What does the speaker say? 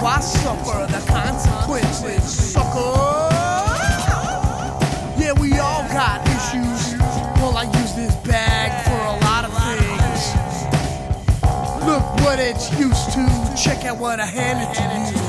I suffer the consequences, sucker. Yeah, we all got issues. Well, I use this bag for a lot of things. Look what it's used to. Check out what I handed to you.